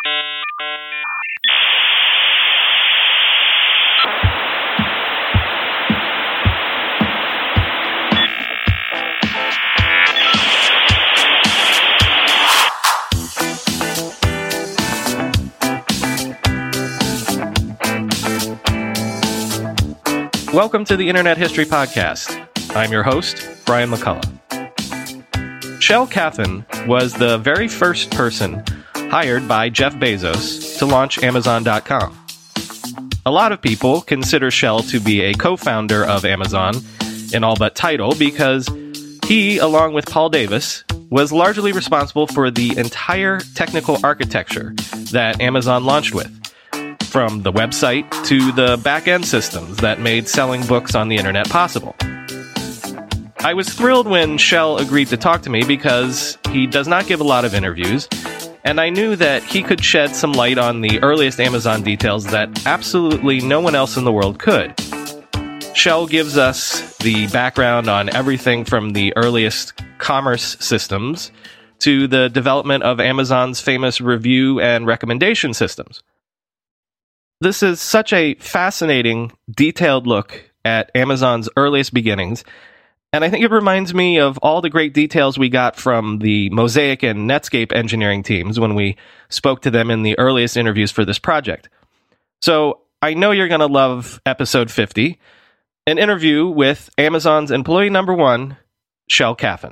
Welcome to the Internet History Podcast. I'm your host, Brian McCullough. Shel Kaphan was the very first person hired by Jeff Bezos to launch Amazon.com. A lot of people consider Shel to be a co-founder of Amazon in all but title because he, along with Paul Davis, was largely responsible for the entire technical architecture that Amazon launched with, from the website to the back-end systems that made selling books on the internet possible. I was thrilled when Shel agreed to talk to me because he does not give a lot of interviews, and I knew that he could shed some light on the earliest Amazon details that absolutely no one else in the world could. Shel gives us the background on everything from the earliest commerce systems to the development of Amazon's famous review and recommendation systems. This is such a fascinating, detailed look at Amazon's earliest beginnings, and I think it reminds me of all the great details we got from the Mosaic and Netscape engineering teams when we spoke to them in the earliest interviews for this project. So I know you're going to love episode 50, an interview with Amazon's employee number one, Shel Kaphan.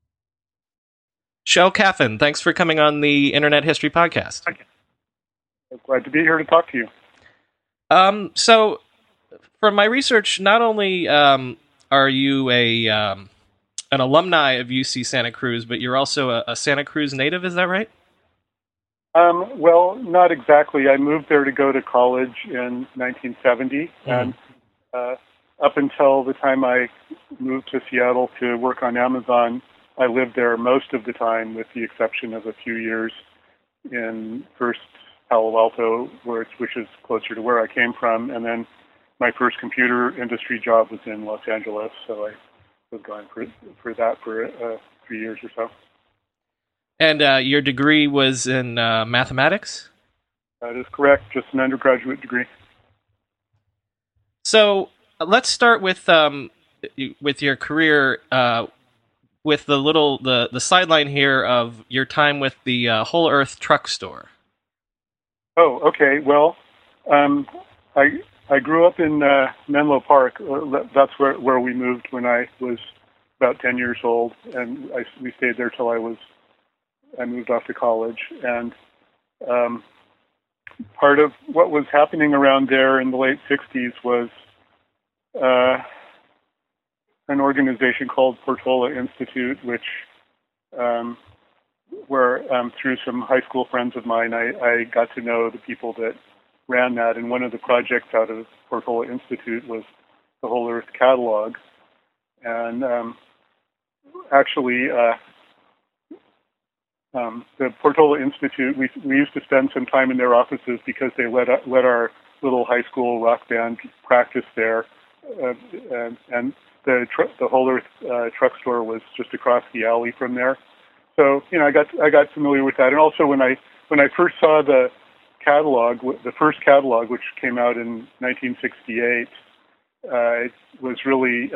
Shel Kaphan, thanks for coming on the Internet History Podcast. I'm glad to be here to talk to you. So, from my research, not only are you an alumni of UC Santa Cruz, but you're also a Santa Cruz native, is that right? Well, not exactly. I moved there to go to college in 1970, and up until the time I moved to Seattle to work on Amazon, I lived there most of the time, with the exception of a few years in first Palo Alto, which is closer to where I came from, and then my first computer industry job was in Los Angeles, so I was going for that for 3 years or so. And your degree was in mathematics? That is correct, just an undergraduate degree. So let's start with your career, with the sideline here of your time with the Whole Earth Truck Store. Oh, okay. Well, I grew up in Menlo Park. That's where we moved when I was about 10 years old, and we stayed there till I moved off to college. And part of what was happening around there in the late 60s was an organization called Portola Institute, which where through some high school friends of mine, I got to know the people that ran that. And one of the projects out of Portola Institute was the Whole Earth Catalog. And actually, the Portola Institute, we used to spend some time in their offices because they let our little high school rock band practice there. And the Whole Earth Truck Store was just across the alley from there. So, I got familiar with that. And also when I first saw the catalog, the first catalog, which came out in 1968, it was really,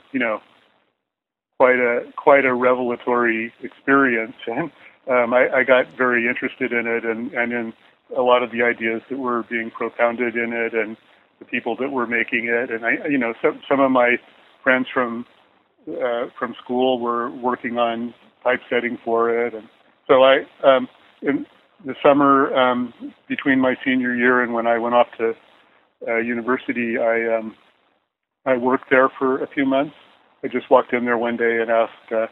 quite a revelatory experience. And I got very interested in it and in a lot of the ideas that were being propounded in it and the people that were making it. And some of my friends from school were working on typesetting for it, and so in the summer between my senior year and when I went off to university, I worked there for a few months. I just walked in there one day and asked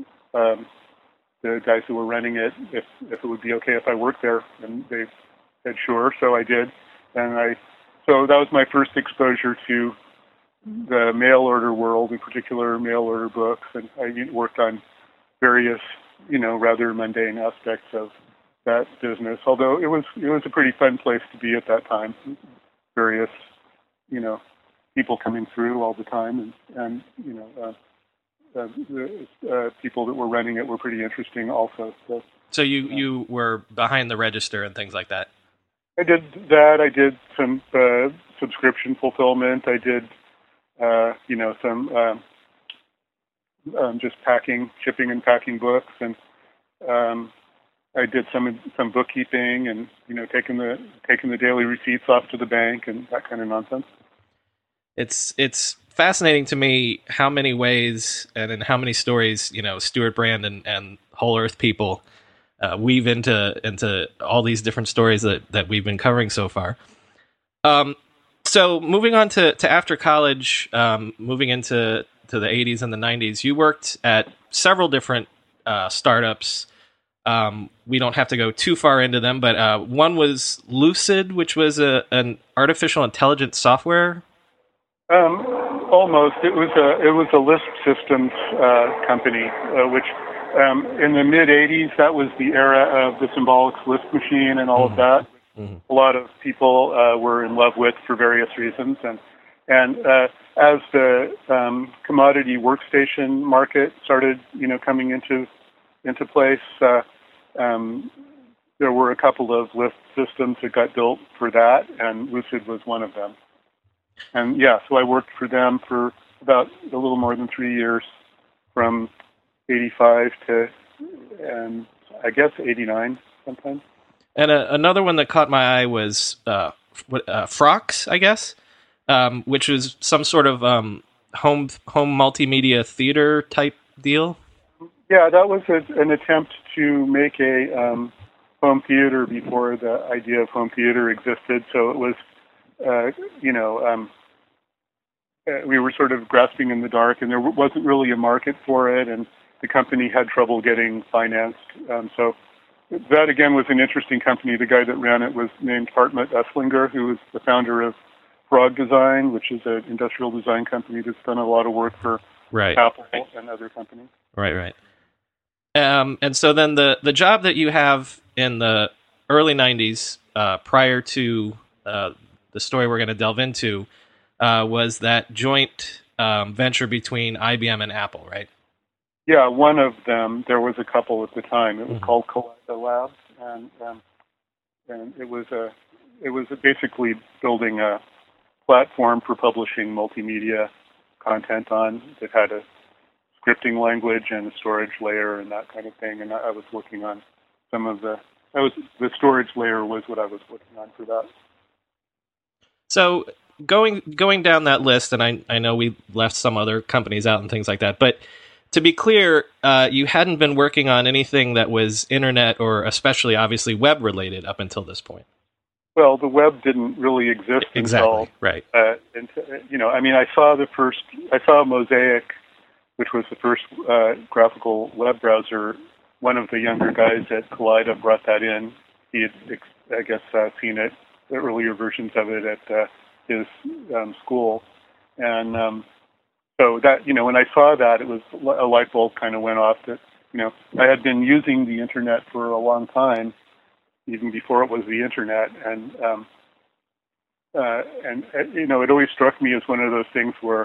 the guys who were running it if it would be okay if I worked there, and they said sure, so I did, and so that was my first exposure to the mail order world, in particular mail order books, and I worked on various, rather mundane aspects of that business. Although it was a pretty fun place to be at that time. Various, people coming through all the time, and the people that were running it were pretty interesting also. So you were behind the register and things like that. I did that. I did some subscription fulfillment. I did, some just shipping and packing books, and I did some bookkeeping, and taking the daily receipts off to the bank and that kind of nonsense. It's fascinating to me how many ways and in how many stories Stewart Brand and Whole Earth people weave into all these different stories that we've been covering so far. So moving on to after college, moving into the 80s and the 90s, you worked at several different startups. We don't have to go too far into them, but one was Lucid, which was an artificial intelligence software. Almost. It was a Lisp systems company, which in the mid 80s, that was the era of the Symbolics Lisp machine and all of that. Mm-hmm. A lot of people were in love with for various reasons, and as the commodity workstation market started, coming into place, there were a couple of Lisp systems that got built for that, and Lucid was one of them. And so I worked for them for about a little more than 3 years, from 85 to, I guess, 89 sometimes. And another one that caught my eye was Phrox, I guess, which was some sort of home multimedia theater type deal. Yeah, that was an attempt to make a home theater before the idea of home theater existed. So it was, we were sort of grasping in the dark, and there wasn't really a market for it, and the company had trouble getting financed. So that, again, was an interesting company. The guy that ran it was named Hartmut Esslinger, who was the founder of Frog Design, which is an industrial design company that's done a lot of work for Apple and other companies. Right. And so then the job that you have in the early 90s, prior to the story we're going to delve into, was that joint venture between IBM and Apple, right? Yeah, one of them. There was a couple at the time. It was called Kaleida Labs, and it was basically building a platform for publishing multimedia content on that had a scripting language and a storage layer and that kind of thing. And I was working on some of the storage layer was what I was working on for that. So going down that list, and I know we left some other companies out and things like that, but to be clear, you hadn't been working on anything that was internet or especially obviously web related up until this point. Well, the web didn't really exist until right. I saw Mosaic, which was the first graphical web browser. One of the younger guys at Kaleida brought that in. He had, I guess, seen it, the earlier versions of it at his school, and so that, when I saw that, it was a light bulb kind of went off that, I had been using the internet for a long time, even before it was the internet, and it always struck me as one of those things where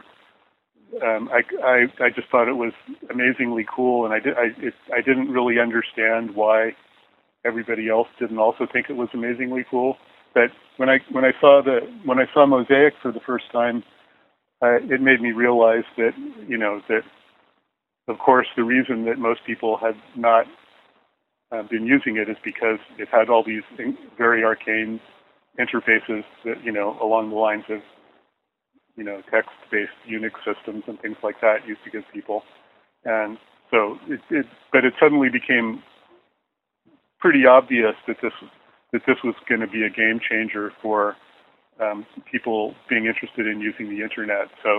I just thought it was amazingly cool, and I didn't really understand why everybody else didn't also think it was amazingly cool. But when I saw Mosaic for the first time, it made me realize that that of course the reason that most people had not been using it is because it had all these very arcane interfaces that along the lines of text-based Unix systems and things like that used to give people, and so but it suddenly became pretty obvious that this was going to be a game changer for people being interested in using the internet. So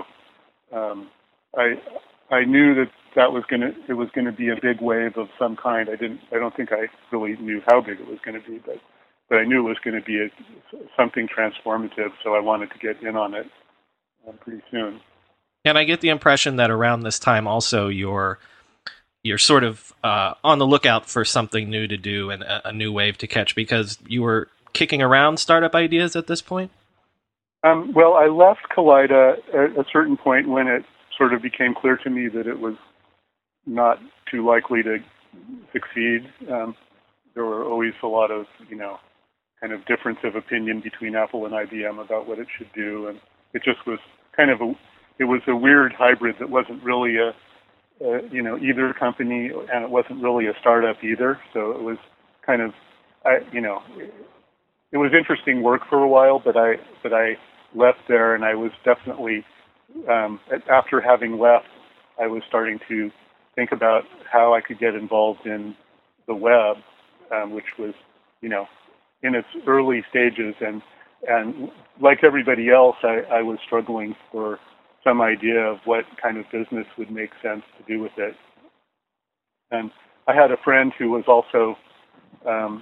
I knew that was going to be a big wave of some kind. I don't think I really knew how big it was going to be, but I knew it was going to be something transformative. So I wanted to get in on it pretty soon. And I get the impression that around this time also you're sort of on the lookout for something new to do and a new wave to catch, because you were kicking around startup ideas at this point? Well, I left Kaleida at a certain point when it sort of became clear to me that it was not too likely to succeed. There were always a lot of, kind of difference of opinion between Apple and IBM about what it should do, and it just was kind of it was a weird hybrid that wasn't really either company, and it wasn't really a startup either. So it was kind of, it was interesting work for a while, but I left there, and I was definitely, after having left, I was starting to think about how I could get involved in the web, which was, in its early stages, and like everybody else, I was struggling for some idea of what kind of business would make sense to do with it. And I had a friend who was also, I'm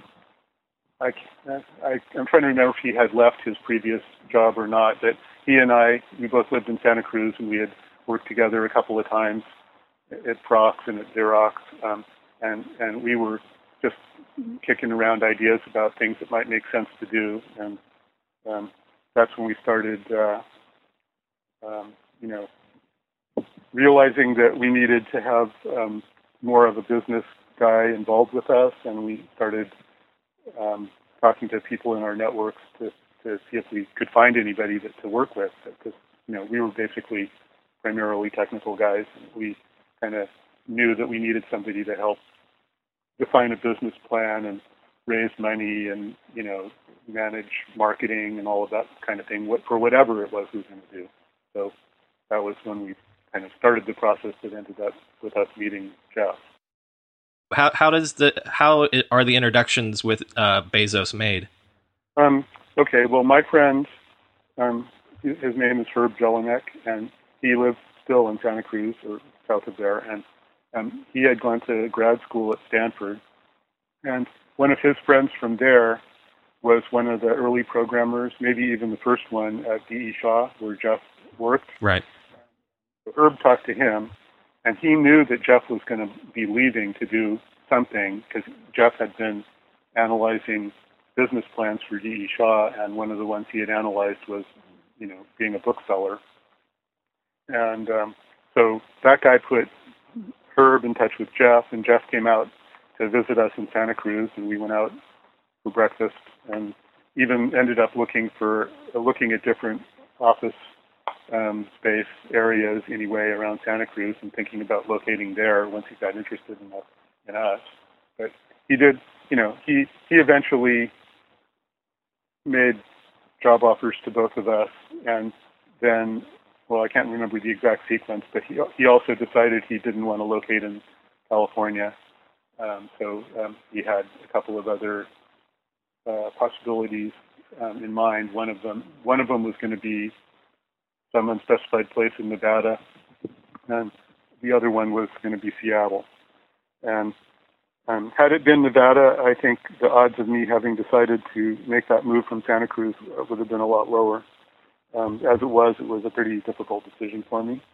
trying to remember if he had left his previous job or not, but he and we both lived in Santa Cruz, and we had worked together a couple of times at Prox and at Xerox, and we were just kicking around ideas about things that might make sense to do, and that's when we started, realizing that we needed to have more of a business guy involved with us, and we started talking to people in our networks to see if we could find anybody to work with, because we were basically primarily technical guys, and we kind of knew that we needed somebody to help define a business plan and raise money and manage marketing and all of that kind of thing for whatever it was we were going to do. So that was when we kind of started the process that ended up with us meeting Jeff. How are the introductions with Bezos made? Okay, well, my friend, his name is Herb Jelinek, and he lives still in Santa Cruz or south of there, and he had gone to grad school at Stanford, and one of his friends from there was one of the early programmers, maybe even the first one at D.E. Shaw, where Jeff worked. Right. So Herb talked to him, and he knew that Jeff was going to be leaving to do something, because Jeff had been analyzing business plans for D.E. Shaw, and one of the ones he had analyzed was, being a bookseller. And so that guy put Herb in touch with Jeff, and Jeff came out to visit us in Santa Cruz, and we went out for breakfast, and even ended up looking at different office space areas anyway around Santa Cruz, and thinking about locating there once he got interested in us. But he did, he eventually made job offers to both of us, and then, well, I can't remember the exact sequence, but he also decided he didn't want to locate in California. So he had a couple of other possibilities in mind. One of them was going to be some unspecified place in Nevada, and the other one was going to be Seattle. And had it been Nevada, I think the odds of me having decided to make that move from Santa Cruz would have been a lot lower. As it was a pretty difficult decision for me.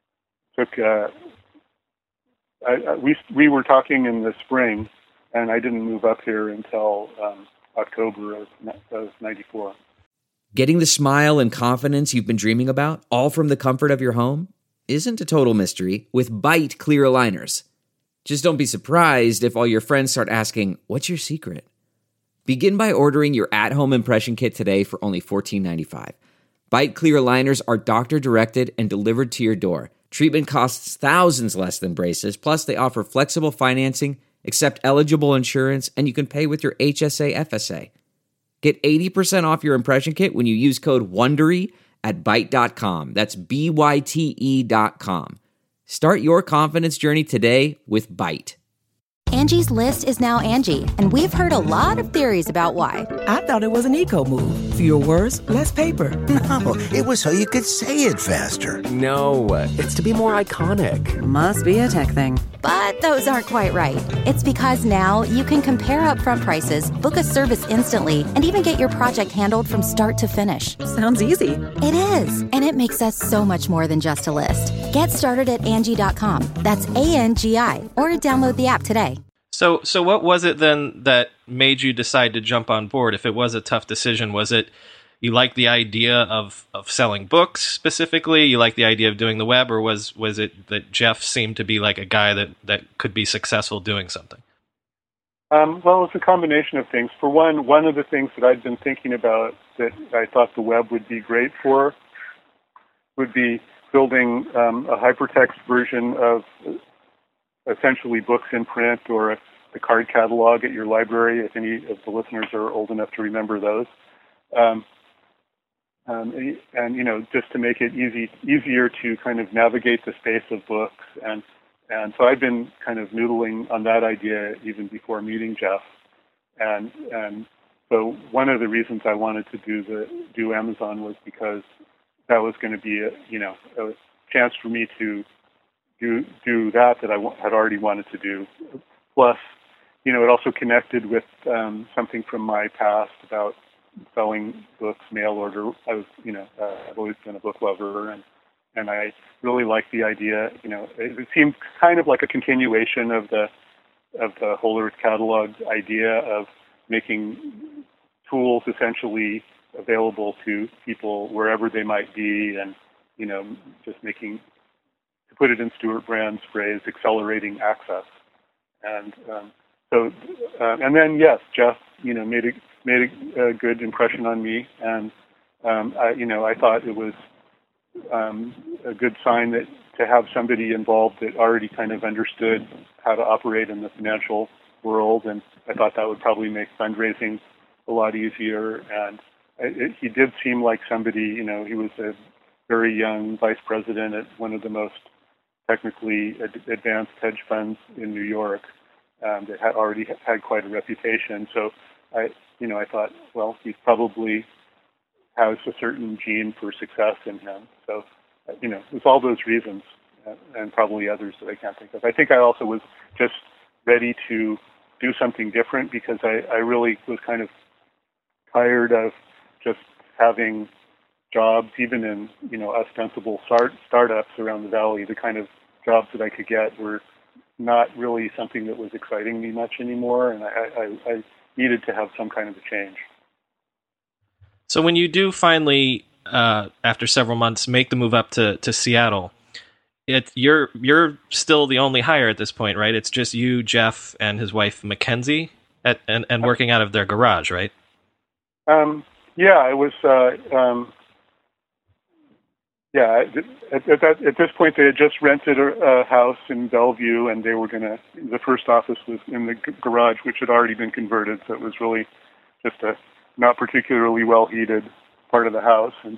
We were talking in the spring, and I didn't move up here until October of '94. Getting the smile and confidence you've been dreaming about, all from the comfort of your home, isn't a total mystery with Byte clear aligners. Just don't be surprised if all your friends start asking, "What's your secret?" Begin by ordering your at-home impression kit today for only $14.95. Byte clear aligners are doctor-directed and delivered to your door. Treatment costs thousands less than braces, plus they offer flexible financing, accept eligible insurance, and you can pay with your HSA FSA. Get 80% off your impression kit when you use code WONDERY at Byte.com. That's BYTE.com. Start your confidence journey today with Byte. Angie's List is now Angie, and we've heard a lot of theories about why. I thought it was an eco move. Fewer words, less paper. No, it was so you could say it faster. No, it's to be more iconic. Must be a tech thing. But those aren't quite right. It's because now you can compare upfront prices, book a service instantly, and even get your project handled from start to finish. Sounds easy. It is, and it makes us so much more than just a list. Get started at Angie.com. That's ANGI, or download the app today. So what was it then that made you decide to jump on board? If it was a tough decision, was it you liked the idea of selling books specifically? You liked the idea of doing the web, or was it that Jeff seemed to be like a guy that could be successful doing something? Well, it's a combination of things. For one of the things that I'd been thinking about that I thought the web would be great for would be building a hypertext version of essentially books in print, or the card catalog at your library, if any of the listeners are old enough to remember those. And just to make it easier to kind of navigate the space of books. And so I've been kind of noodling on that idea even before meeting Jeff. And so one of the reasons I wanted to do Amazon was because that was going to be a chance for me to do that I had already wanted to do. Plus, it also connected with something from my past about selling books, mail order. I've always been a book lover, and I really liked the idea. It seemed kind of like a continuation of the Whole Earth Catalog idea of making tools essentially available to people wherever they might be, and just making, to put it in Stuart Brand's phrase, accelerating access. And and then yes, Jeff, made a good impression on me, and I thought it was a good sign that to have somebody involved that already kind of understood how to operate in the financial world, and I thought that would probably make fundraising a lot easier. And he did seem like somebody, he was a very young vice president at one of the most technically advanced hedge funds in New York that had already had quite a reputation. So I thought, well, he probably has a certain gene for success in him. So, it was all those reasons, and probably others that I can't think of. I think I also was just ready to do something different because I really was kind of tired of just having jobs, even in, ostensible startups around the Valley. The kind of jobs that I could get were not really something that was exciting me much anymore, and I needed to have some kind of a change. So when you do finally, after several months, make the move up to Seattle, you're still the only hire at this point, right? It's just you, Jeff, and his wife Mackenzie, and working out of their garage, right? Yeah, it was. At this point, they had just rented a house in Bellevue, and they were the first office was in the garage, which had already been converted, so it was really just a not particularly well-heated part of the house. And,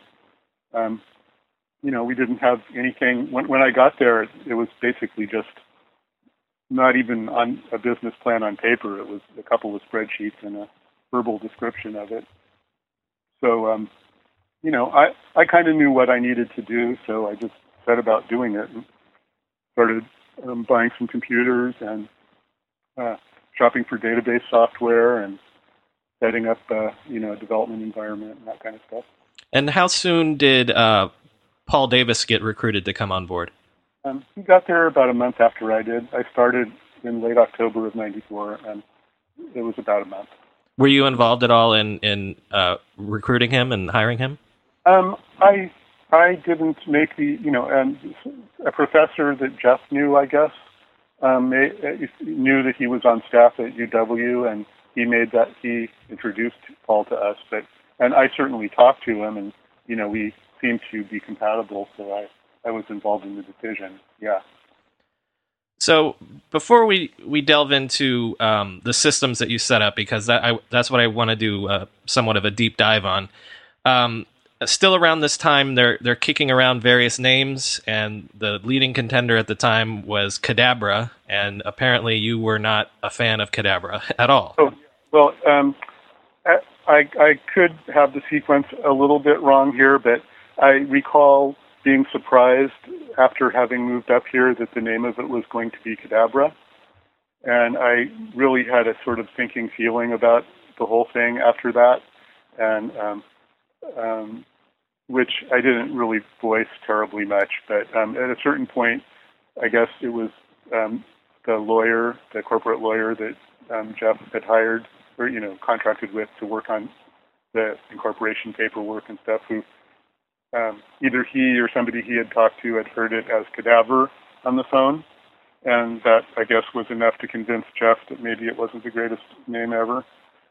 we didn't have anything. When I got there, it was basically just not even on a business plan on paper. It was a couple of spreadsheets and a verbal description of it. So, I kind of knew what I needed to do, so I just set about doing it and started buying some computers and shopping for database software and setting up, a development environment and that kind of stuff. And how soon did Paul Davis get recruited to come on board? He got there about a month after I did. I started in late October of '94, and it was about a month. Were you involved at all in recruiting him and hiring him? I didn't make a professor that Jeff knew, I guess, knew that he was on staff at UW, and he introduced Paul to us, and I certainly talked to him, and, we seemed to be compatible, so I was involved in the decision, yeah. So before we delve into the systems that you set up, because that's what I want to do somewhat of a deep dive on. Still around this time, they're kicking around various names, and the leading contender at the time was Cadabra, and apparently you were not a fan of Cadabra at all. Oh, well, I could have the sequence a little bit wrong here, but I recall being surprised after having moved up here that the name of it was going to be Cadabra. And I really had a sort of sinking feeling about the whole thing after that, and which I didn't really voice terribly much. But at a certain point, I guess it was the corporate lawyer that Jeff had hired or, contracted with to work on the incorporation paperwork and stuff, who either he or somebody he had talked to had heard it as Cadaver on the phone, and that, I guess, was enough to convince Jeff that maybe it wasn't the greatest name ever.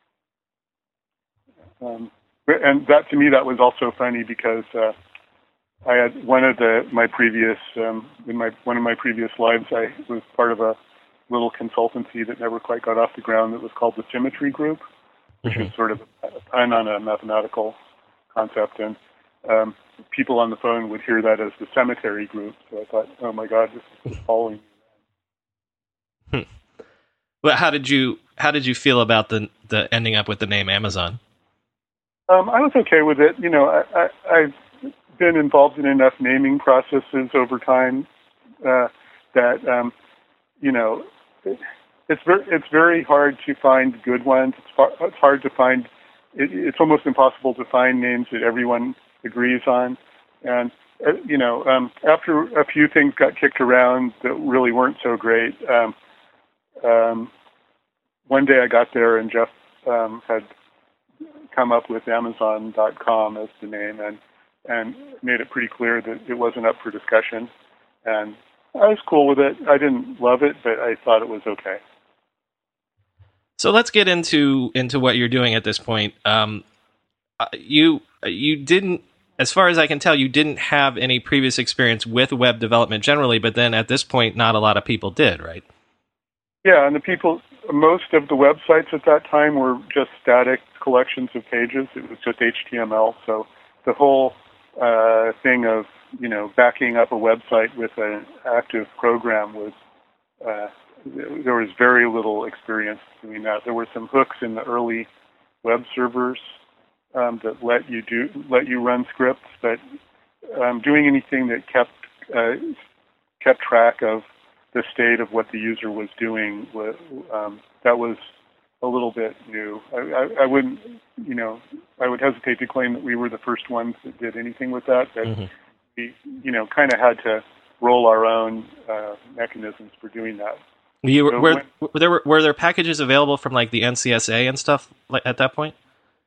And that, to me, that was also funny because I had one of my previous one of my previous lives, I was part of a little consultancy that never quite got off the ground that was called the Symmetry Group, which is sort of a pun on a mathematical concept, and people on the phone would hear that as the Cemetery Group. So I thought, oh my God, this is following me. Well, how did you feel about the ending up with the name Amazon? I was okay with it. You know, I've been involved in enough naming processes over time that you know, it's very hard to find good ones. It's hard to find. It's almost impossible to find names that everyone agrees on. And you know, after a few things got kicked around that really weren't so great, one day I got there and Jeff had come up with Amazon.com as the name, and made it pretty clear that it wasn't up for discussion. And I was cool with it. I didn't love it, but I thought it was okay. So let's get into what you're doing at this point. You didn't, as far as I can tell, you didn't have any previous experience with web development generally, but then at this point, not a lot of people did, right? Yeah, and most of the websites at that time were just static collections of pages. It was just HTML. So the whole thing of, you know, backing up a website with an active program was, there was very little experience doing that. There were some hooks in the early web servers that let you run scripts, but doing anything that kept track of the state of what the user was doing, that was a little bit new. I wouldn't, you know, I would hesitate to claim that we were the first ones that did anything with that, but we, you know, kind of had to roll our own mechanisms for doing that. Were there packages available from like the NCSA and stuff like at that point?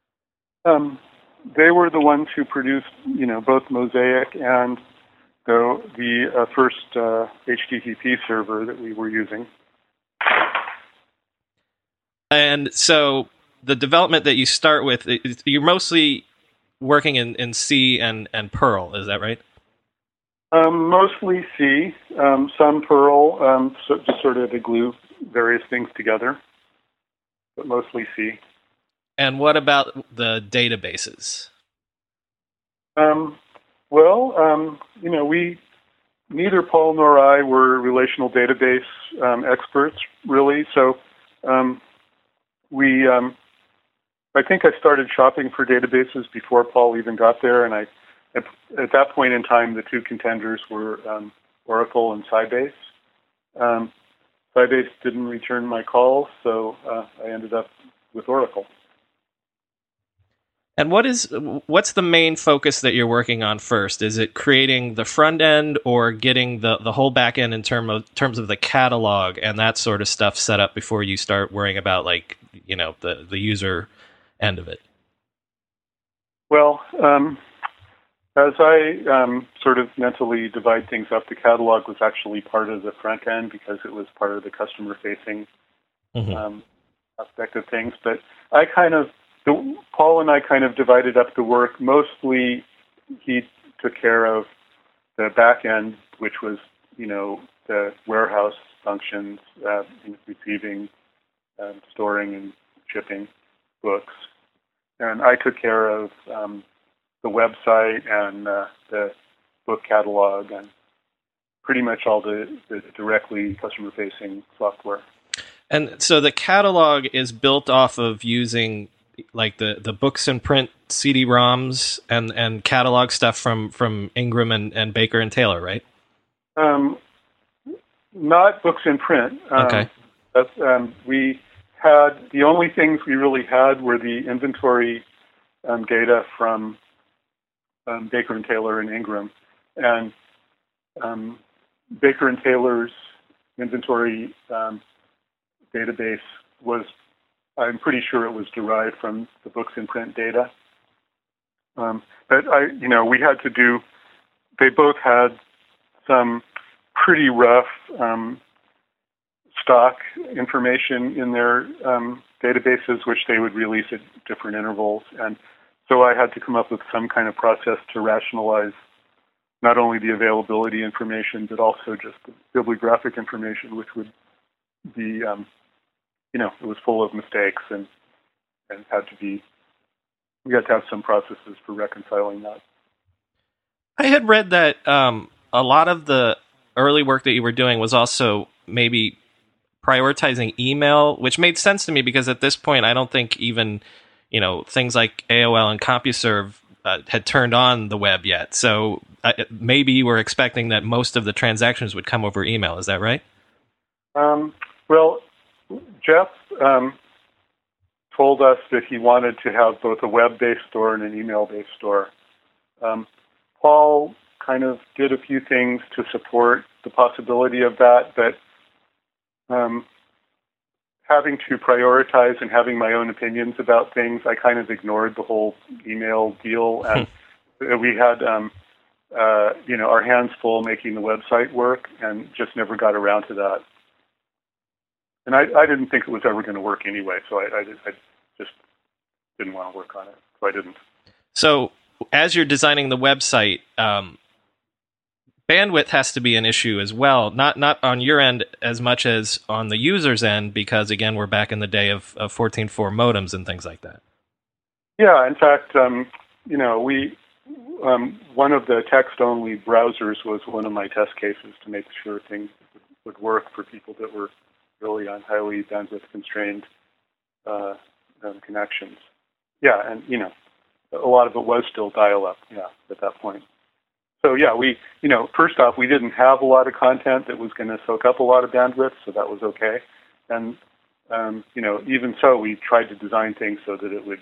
They were the ones who produced, you know, both Mosaic and the first HTTP server that we were using. And so the development that you start with, you're mostly working in C and Perl, is that right? Mostly C, some Perl, just sort of to glue various things together, but mostly C. And what about the databases? You know, neither Paul nor I were relational database experts, really. So I think I started shopping for databases before Paul even got there, and at that point in time, the two contenders were Oracle and Sybase. Sybase didn't return my call, so I ended up with Oracle. And what's the main focus that you're working on first? Is it creating the front end or getting the whole back end in terms of the catalog and that sort of stuff set up before you start worrying about, like, you know, the user end of it? Well, as I sort of mentally divide things up, the catalog was actually part of the front end because it was part of the customer-facing aspect of things. But Paul and I kind of divided up the work. Mostly, he took care of the back end, which was, you know, the warehouse functions, receiving, storing, and shipping books. And I took care of the website and the book catalog and pretty much all the directly customer-facing software. And so the catalog is built off of using like the books in print CD-ROMs and catalog stuff from Ingram and Baker and Taylor, right? Not books in print. Okay. We had, the only things we really had were the inventory data from Baker and Taylor and Ingram. And Baker and Taylor's inventory database was, I'm pretty sure it was derived from the books in print data. But we had to do. They both had some pretty rough stock information in their databases, which they would release at different intervals, and so I had to come up with some kind of process to rationalize not only the availability information, but also just the bibliographic information, which would be, it was full of mistakes and had to be. We had to have some processes for reconciling that. I had read that a lot of the early work that you were doing was also maybe prioritizing email, which made sense to me because at this point, I don't think even, things like AOL and CompuServe had turned on the web yet. So maybe you were expecting that most of the transactions would come over email. Is that right? Well, Jeff told us that he wanted to have both a web-based store and an email-based store. Paul kind of did a few things to support the possibility of that, but having to prioritize and having my own opinions about things, I kind of ignored the whole email deal. And we had, our hands full making the website work and just never got around to that. And I didn't think it was ever going to work anyway, so I just didn't want to work on it, so I didn't. So as you're designing the website, bandwidth has to be an issue as well, not on your end as much as on the user's end, because, again, we're back in the day of 14.4 modems and things like that. Yeah, in fact, one of the text-only browsers was one of my test cases to make sure things would work for people that were really on highly bandwidth-constrained connections. Yeah, and, a lot of it was still dial-up, at that point. So, we, first off, we didn't have a lot of content that was going to soak up a lot of bandwidth, so that was okay. And, even so, we tried to design things so that it would,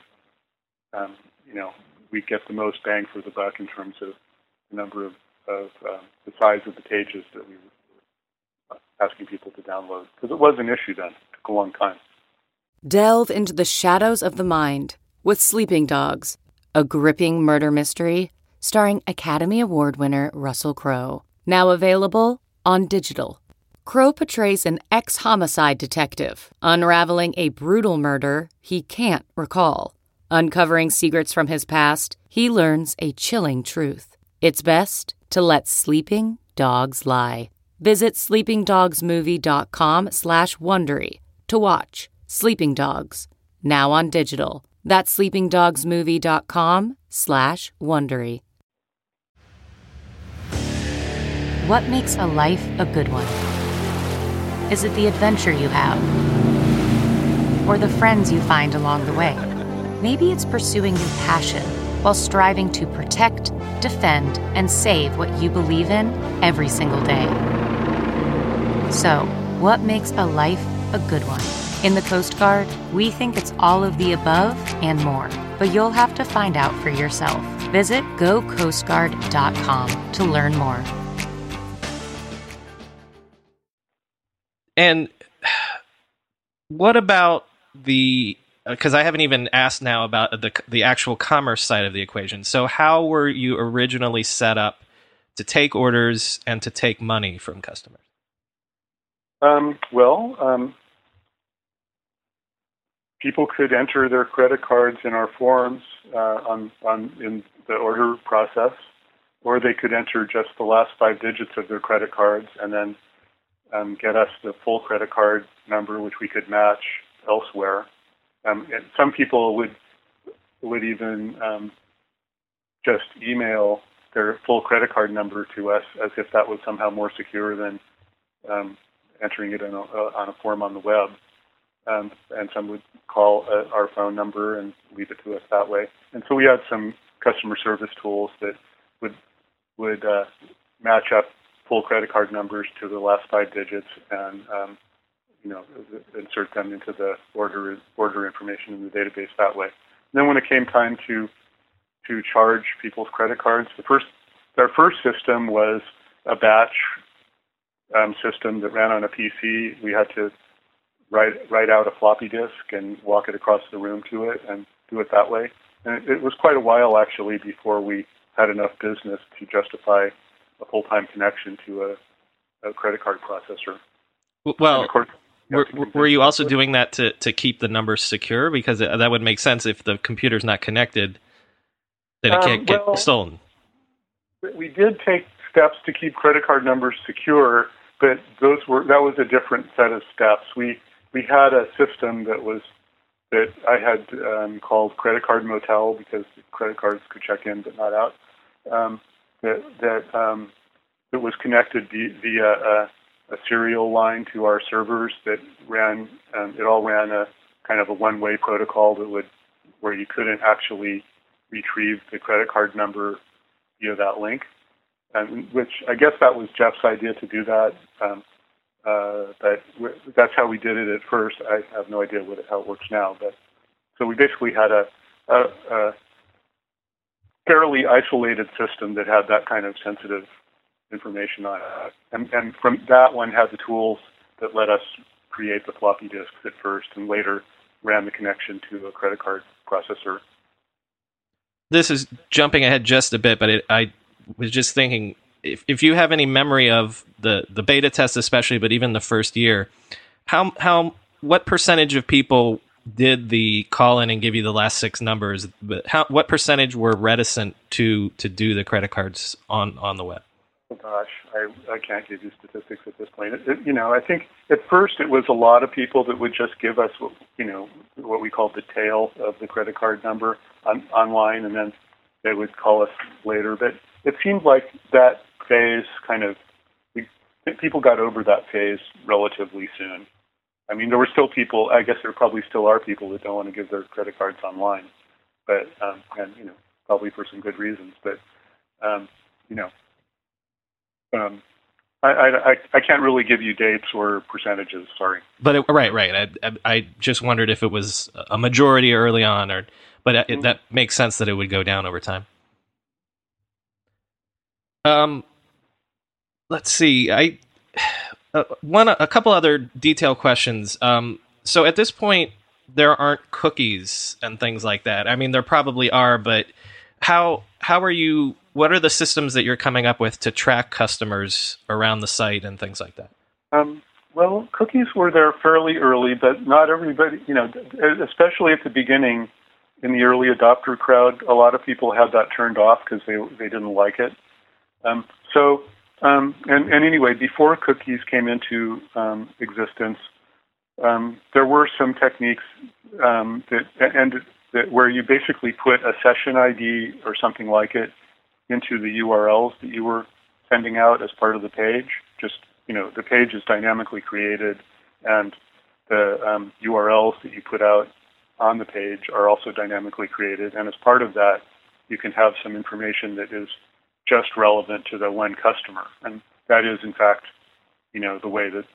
we'd get the most bang for the buck in terms of the number of the size of the pages that we were asking people to download. Because it was an issue then. It took a long time. Delve into the shadows of the mind with Sleeping Dogs, a gripping murder mystery starring Academy Award winner Russell Crowe. Now available on digital. Crowe portrays an ex-homicide detective, unraveling a brutal murder he can't recall. Uncovering secrets from his past, he learns a chilling truth. It's best to let sleeping dogs lie. Visit sleepingdogsmovie.com/Wondery to watch Sleeping Dogs, now on digital. That's sleepingdogsmovie.com/Wondery. What makes a life a good one? Is it the adventure you have? Or the friends you find along the way? Maybe it's pursuing your passion while striving to protect, defend, and save what you believe in every single day. So, what makes a life a good one? In the Coast Guard, we think it's all of the above and more, but you'll have to find out for yourself. Visit gocoastguard.com to learn more. And what about because I haven't even asked now about the actual commerce side of the equation. So how were you originally set up to take orders and to take money from customers? People could enter their credit cards in our forms in the order process, or they could enter just the last 5 digits of their credit cards and then get us the full credit card number, which we could match elsewhere. And some people would even just email their full credit card number to us as if that was somehow more secure than entering it on a form on the web. And some would call our phone number and leave it to us that way. And so we had some customer service tools that would match up full credit card numbers to the last 5 digits and insert them into the order information in the database that way. And then when it came time to charge people's credit cards, our first system was a batch system that ran on a PC. We had to write out a floppy disk and walk it across the room to it and do it that way. And it was quite a while, actually, before we had enough business to justify a full-time connection to a credit card processor. Well, were you also doing that to keep the numbers secure? Because that would make sense if the computer's not connected, then it can't get stolen. We did take steps to keep credit card numbers secure, but that was a different set of steps. We had a system that I had called Credit Card Motel, because credit cards could check in but not out. That was connected via a serial line to our servers that ran. It all ran a kind of a one-way protocol where you couldn't actually retrieve the credit card number via that link, which I guess that was Jeff's idea to do that. But that's how we did it at first. I have no idea how it works now. But so we basically had a fairly isolated system that had that kind of sensitive information on it. And from that one had the tools that let us create the floppy disks at first, and later ran the connection to a credit card processor. This is jumping ahead just a bit, but I was just thinking, if you have any memory of the beta test especially, but even the first year, what percentage of people did the call in and give you the last 6 numbers? But what percentage were reticent to do the credit cards on the web? Oh gosh, I can't give you statistics at this point. I think at first it was a lot of people that would just give us what we called the tail of the credit card number online, and then they would call us later. But it seemed like that phase people got over that phase relatively soon. I mean, there were still people. I guess there probably still are people that don't want to give their credit cards online, but probably for some good reasons. But I can't really give you dates or percentages. Sorry. But right. I just wondered if it was a majority early on, but that makes sense that it would go down over time. Let's see. A couple other detail questions. So at this point, there aren't cookies and things like that. I mean, there probably are, but how are you? What are the systems that you're coming up with to track customers around the site and things like that? Well, cookies were there fairly early, but not everybody. Especially at the beginning, in the early adopter crowd, a lot of people had that turned off because they didn't like it. And anyway, before cookies came into existence, there were some techniques where you basically put a session ID or something like it into the URLs that you were sending out as part of the page. Just, the page is dynamically created, and the URLs that you put out on the page are also dynamically created. And as part of that, you can have some information that is just relevant to the one customer. And that is, in fact, the way that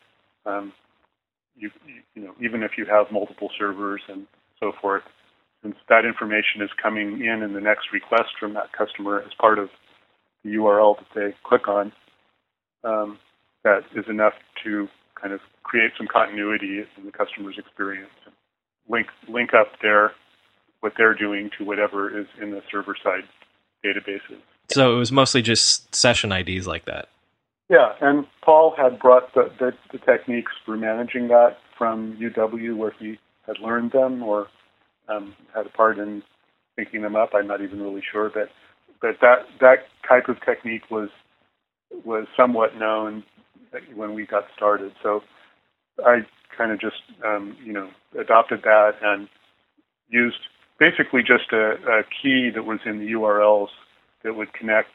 even if you have multiple servers and so forth, since that information is coming in the next request from that customer as part of the URL that they click on, that is enough to kind of create some continuity in the customer's experience and link up what they're doing to whatever is in the server-side databases. So it was mostly just session IDs like that. Yeah, and Paul had brought the techniques for managing that from UW, where he had learned them or had a part in thinking them up. I'm not even really sure, but that type of technique was somewhat known when we got started. So I kind of just adopted that and used basically just a key that was in the URLs that would connect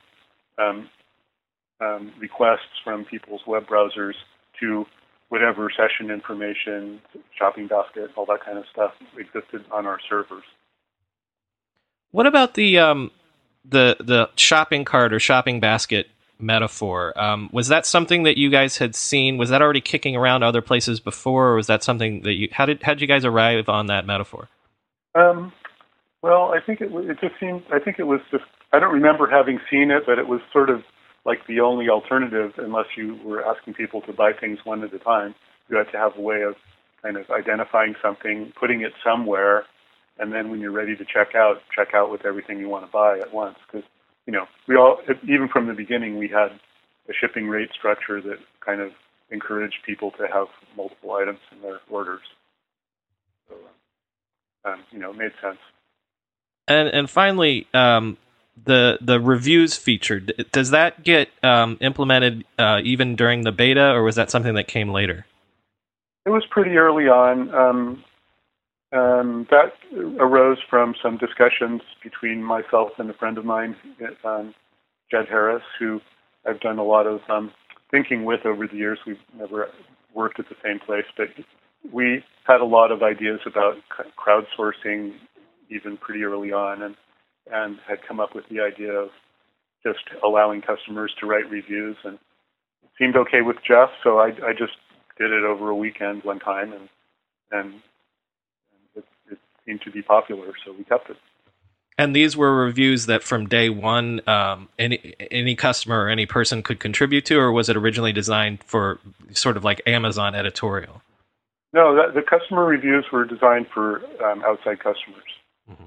requests from people's web browsers to whatever session information, shopping basket, all that kind of stuff existed on our servers. What about the shopping cart or shopping basket metaphor? Was that something that you guys had seen? Was that already kicking around other places before, or was that something that how did you guys arrive on that metaphor? Well, I think it just seemed. I think it was just. I don't remember having seen it, but it was sort of like the only alternative, unless you were asking people to buy things one at a time. You had to have a way of kind of identifying something, putting it somewhere, and then when you're ready to check out with everything you want to buy at once. Because even from the beginning, we had a shipping rate structure that kind of encouraged people to have multiple items in their orders. So, it made sense. And finally, the reviews feature, does that get implemented even during the beta, or was that something that came later? It was pretty early on. That arose from some discussions between myself and a friend of mine, Jed Harris, who I've done a lot of thinking with over the years. We've never worked at the same place, but we had a lot of ideas about crowdsourcing even pretty early on, and had come up with the idea of just allowing customers to write reviews, and it seemed okay with Jeff, so I just did it over a weekend one time, and it seemed to be popular, so we kept it. And these were reviews that from day one, any customer or any person could contribute to, or was it originally designed for sort of like Amazon editorial? No, the customer reviews were designed for outside customers. Mm-hmm.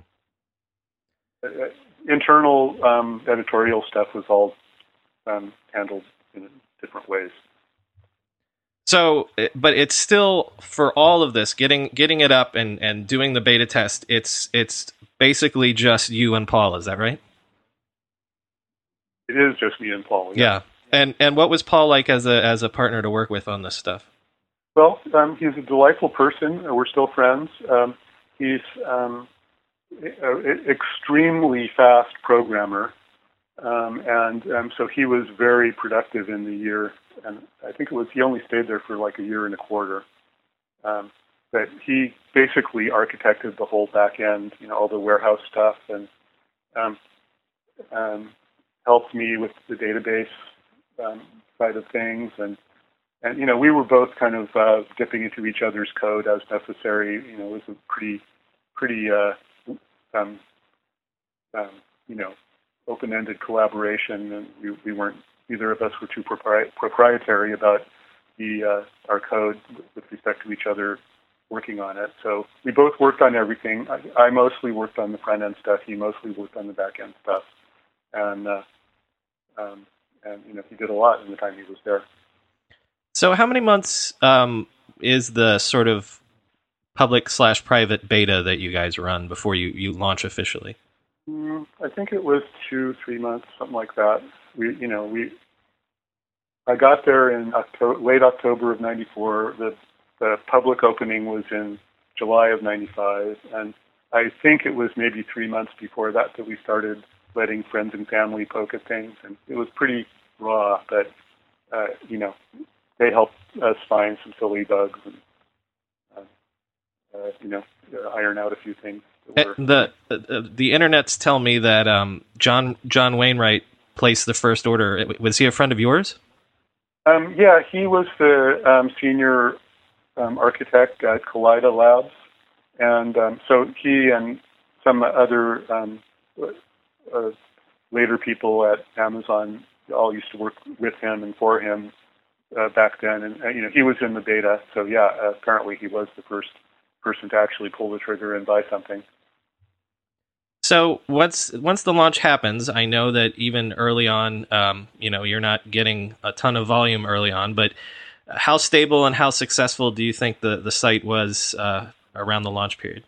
Internal editorial stuff was all handled in different ways. So, but it's still, for all of this, getting it up and doing the beta test, it's basically just you and Paul, is that right? It is just me and Paul. Yeah. And what was Paul like as a partner to work with on this stuff? Well, he's a delightful person. We're still friends. He's an extremely fast programmer, and so he was very productive in the year. And I think he only stayed there for like a year and a quarter. But he basically architected the whole back end, all the warehouse stuff, and helped me with the database side of things. And we were both kind of dipping into each other's code as necessary. It was a pretty open-ended collaboration, and we weren't, neither of us were too proprietary about our code with respect to each other working on it. So we both worked on everything. I mostly worked on the front-end stuff. He mostly worked on the back-end stuff. And he did a lot in the time he was there. So how many months is the sort of public/private beta that you guys run before you launch officially? I think it was 2-3 months, something like that. I got there in late October of '94. The public opening was in July of '95, and I think it was maybe 3 months before that we started letting friends and family poke at things, and it was pretty raw, but they helped us find some silly bugs and iron out a few things. The internets tell me that John Wainwright placed the first order. Was he a friend of yours? Yeah, he was the senior architect at Kaleida Labs, and so he and some other later people at Amazon all used to work with him and for him back then, and he was in the beta. So yeah, apparently he was the first person to actually pull the trigger and buy something. So once the launch happens, I know that even early on, you're not getting a ton of volume early on, but how stable and how successful do you think the site was around the launch period?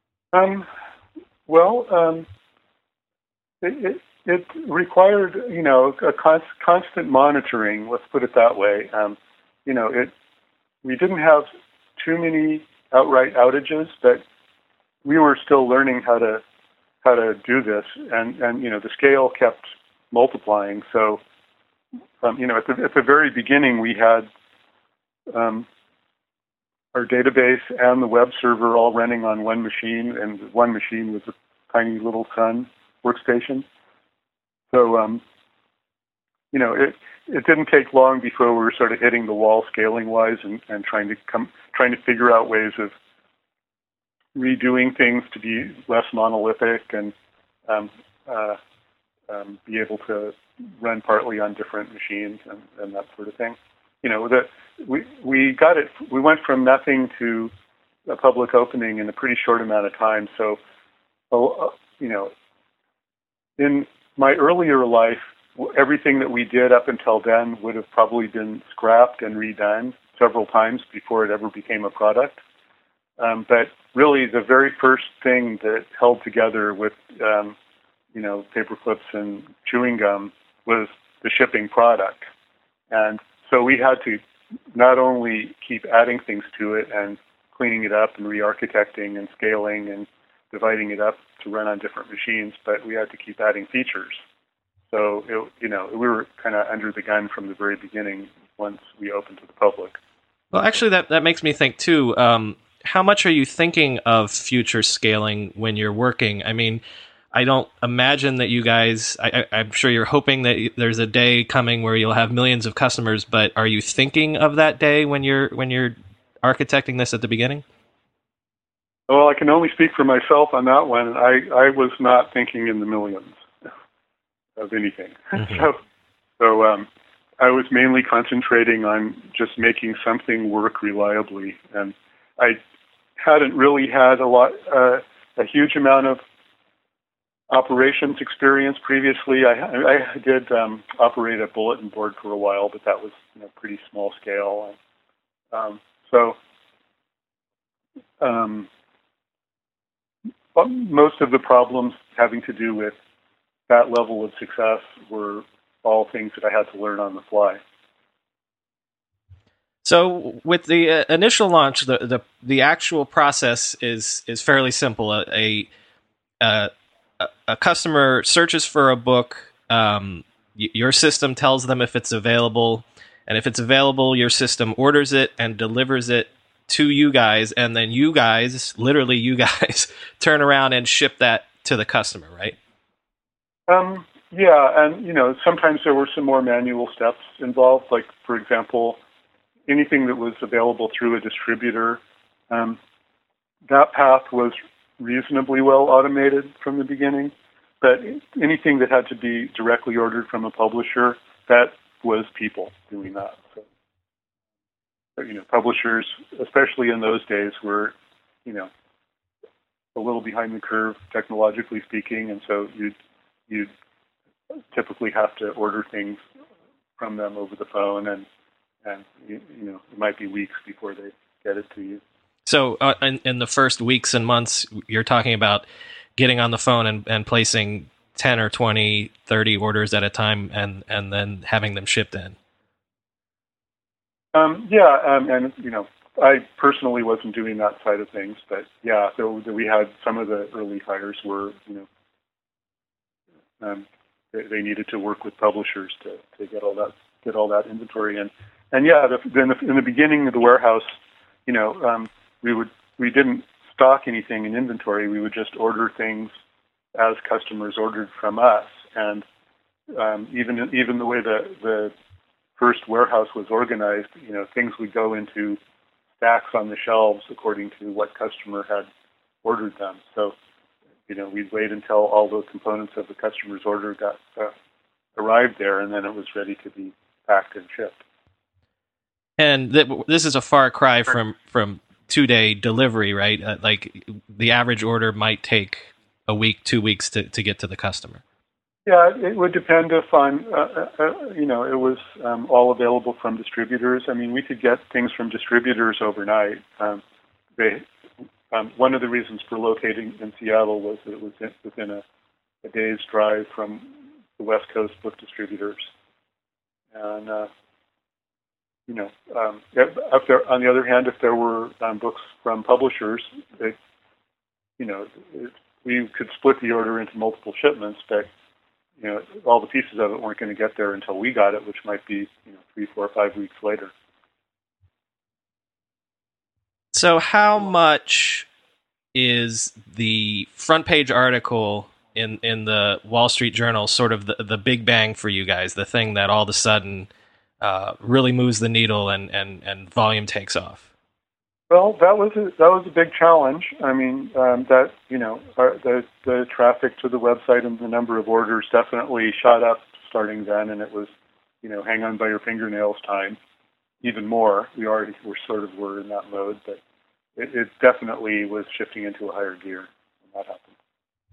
It required, a constant monitoring. Let's put it that way. We didn't have too many outright outages, but we were still learning how to do this, and the scale kept multiplying. So, at the very beginning, we had our database and the web server all running on one machine, and one machine was a tiny little Sun workstation. So, it didn't take long before we were sort of hitting the wall scaling-wise and trying to figure out ways of redoing things to be less monolithic and be able to run partly on different machines and that sort of thing. We got it. We went from nothing to a public opening in a pretty short amount of time. So in my earlier life, everything that we did up until then would have probably been scrapped and redone several times before it ever became a product. But really, the very first thing that held together with, paper clips and chewing gum was the shipping product. And so we had to not only keep adding things to it and cleaning it up and re-architecting and scaling and dividing it up to run on different machines, but we had to keep adding features. So, we were kind of under the gun from the very beginning once we opened to the public. Well, actually, that makes me think, too, how much are you thinking of future scaling when you're working? I mean, I don't imagine that you guys, I'm sure you're hoping that there's a day coming where you'll have millions of customers, but are you thinking of that day when you're architecting this at the beginning? Well, I can only speak for myself on that one. I was not thinking in the millions of anything. Mm-hmm. So I was mainly concentrating on just making something work reliably. And I hadn't really had a huge amount of operations experience previously. I did operate a bulletin board for a while, but that was pretty small scale. Most of the problems having to do with that level of success were all things that I had to learn on the fly. So with the initial launch, the actual process is fairly simple. A customer searches for a book. Your system tells them if it's available, and if it's available, your system orders it and delivers it to you guys, and then you guys, literally you guys, turn around and ship that to the customer, right? Yeah, and sometimes there were some more manual steps involved, like, for example, anything that was available through a distributor, that path was reasonably well automated from the beginning, but anything that had to be directly ordered from a publisher, that was people doing that. So, publishers, especially in those days, were, a little behind the curve, technologically speaking, and so you'd typically have to order things from them over the phone, and it might be weeks before they get it to you. So in the first weeks and months, you're talking about getting on the phone and placing 10 or 20, 30 orders at a time and then having them shipped in. I personally wasn't doing that side of things, but yeah, so we had some of the early hires were, they needed to work with publishers to get all that inventory in. And yeah, in the beginning of the warehouse, we didn't stock anything in inventory. We would just order things as customers ordered from us. And even the way the first warehouse was organized, things would go into stacks on the shelves according to what customer had ordered them. So, we'd wait until all those components of the customer's order arrived there, and then it was ready to be packed and shipped. And this is a far cry from 2-day delivery, right? Like the average order might take a week, 2 weeks to get to the customer. Yeah, it would depend if it was all available from distributors. I mean, we could get things from distributors overnight. One of the reasons for locating in Seattle was that it was within a day's drive from the West Coast book distributors. And, if there, on the other hand, if there were books from publishers, we could split the order into multiple shipments, but all the pieces of it weren't going to get there until we got it, which might be 3, 4, 5 weeks later. So how much is the front page article in the Wall Street Journal sort of the big bang for you guys, the thing that all of a sudden really moves the needle and volume takes off? Well, that was a big challenge. I mean, the traffic to the website and the number of orders definitely shot up starting then, and it was, hang on by your fingernails time. Even more, we already were in that mode, but it definitely was shifting into a higher gear when that happened.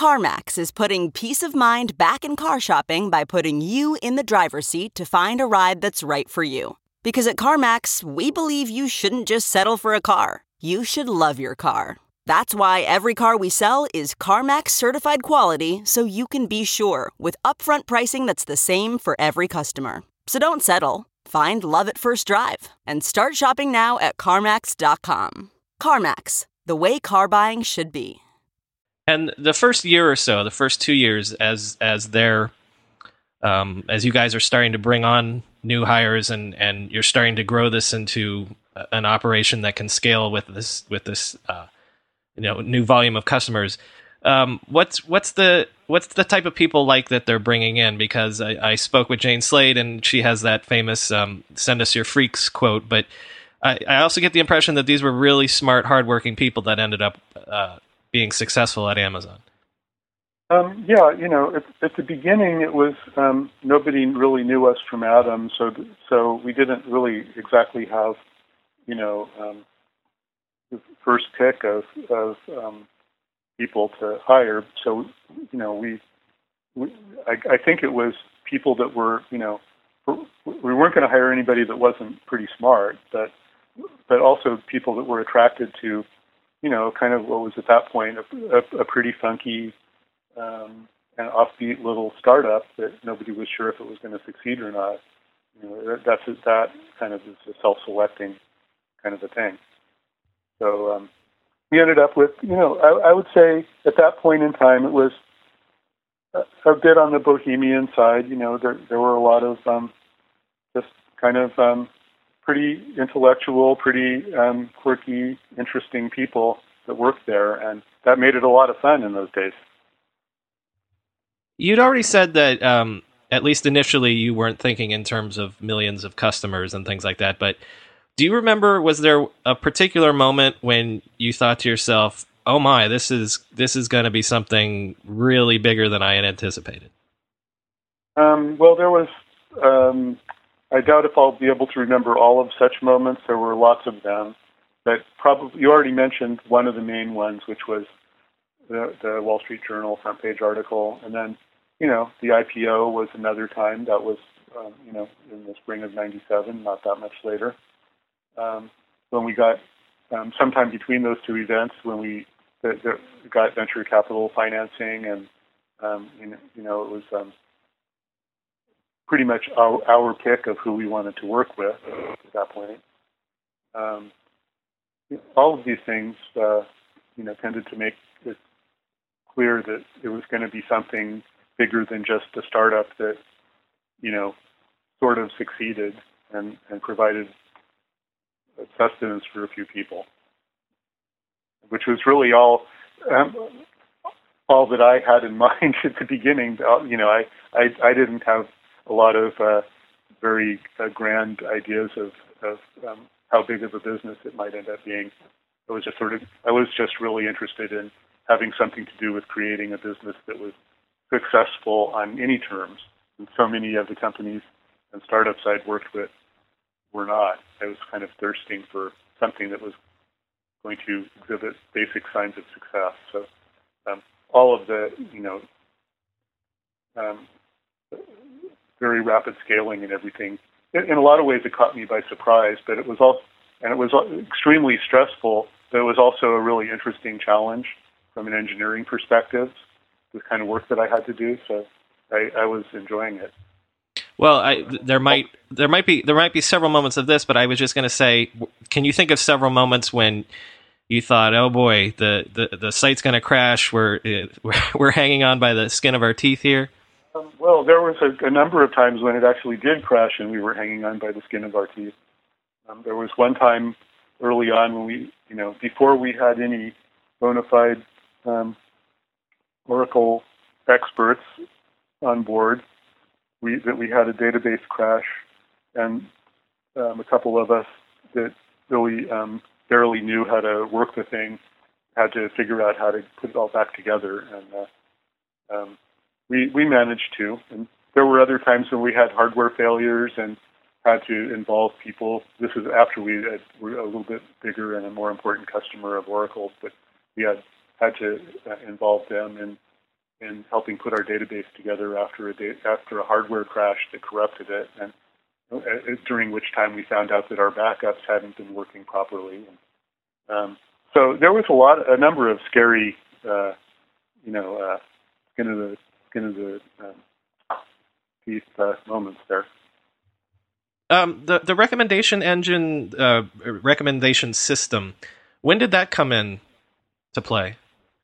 CarMax is putting peace of mind back in car shopping by putting you in the driver's seat to find a ride that's right for you. Because at CarMax, we believe you shouldn't just settle for a car. You should love your car. That's why every car we sell is CarMax certified quality, so you can be sure with upfront pricing that's the same for every customer. So don't settle. Find love at first drive and start shopping now at CarMax.com. CarMax, the way car buying should be. And the first year or so, the first 2 years, as you guys are starting to bring on new hires and you're starting to grow this into an operation that can scale with this new volume of customers. What's the type of people like that they're bringing in? Because I spoke with Jane Slade and she has that famous "send us your freaks" quote. But I also get the impression that these were really smart, hardworking people that ended up being successful at Amazon. At the beginning, it was nobody really knew us from Adam, so we didn't really exactly have, the first pick of people to hire. So, I think it was people that were, we weren't going to hire anybody that wasn't pretty smart, but also people that were attracted to, kind of what was at that point a pretty funky and offbeat little startup that nobody was sure if it was going to succeed or not. That kind of is a self-selecting kind of a thing. So we ended up with, I would say at that point in time it was a bit on the bohemian side. There were a lot of just kind of pretty intellectual, pretty quirky, interesting people that worked there, and that made it a lot of fun in those days. You'd already said that, at least initially, you weren't thinking in terms of millions of customers and things like that. But do you remember, was there a particular moment when you thought to yourself, oh my, this is going to be something really bigger than I had anticipated? Well, there was, I doubt if I'll be able to remember all of such moments. There were lots of them. But probably, you already mentioned one of the main ones, which was the Wall Street Journal front page article. And then, the IPO was another time. That was, in the spring of '97, not that much later. When we got, sometime between those two events, when we got venture capital financing, and, it was pretty much our pick of who we wanted to work with at that point. All of these things, tended to make it clear that it was going to be something bigger than just a startup that, sort of succeeded and provided sustenance for a few people, which was really all that I had in mind at the beginning. I didn't have a lot of very grand ideas of how big of a business it might end up being. I was just really interested in having something to do with creating a business that was successful on any terms. And so many of the companies and startups I'd worked with were not. I was kind of thirsting for something that was going to exhibit basic signs of success. So all of the, very rapid scaling and everything, in a lot of ways it caught me by surprise, but it was extremely stressful, but it was also a really interesting challenge from an engineering perspective, the kind of work that I had to do. So I was enjoying it. Well, there might be several moments of this, but I was just going to say, can you think of several moments when you thought, oh boy, the site's going to crash? We're hanging on by the skin of our teeth here. Well, there was a number of times when it actually did crash, and we were hanging on by the skin of our teeth. There was one time early on when we, before we had any bona fide Oracle experts on board, we had a database crash, and a couple of us that really barely knew how to work the thing had to figure out how to put it all back together, and we managed to. And there were other times when we had hardware failures and had to involve people. This is after we were a little bit bigger and a more important customer of Oracle's, but we had to involve them in in helping put our database together after a hardware crash that corrupted it, and during which time we found out that our backups hadn't been working properly. And, so there was a number of scary, skin of the teeth moments there. The recommendation engine, recommendation system, when did that come in to play?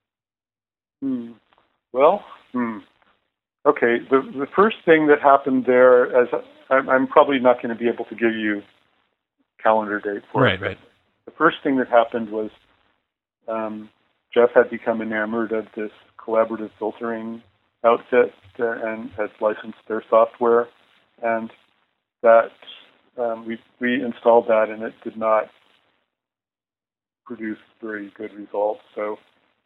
Okay, the first thing that happened there, as I'm probably not going to be able to give you calendar date for it. Right. The first thing that happened was Jeff had become enamored of this collaborative filtering outfit and had licensed their software, and that we installed that, and it did not produce very good results. So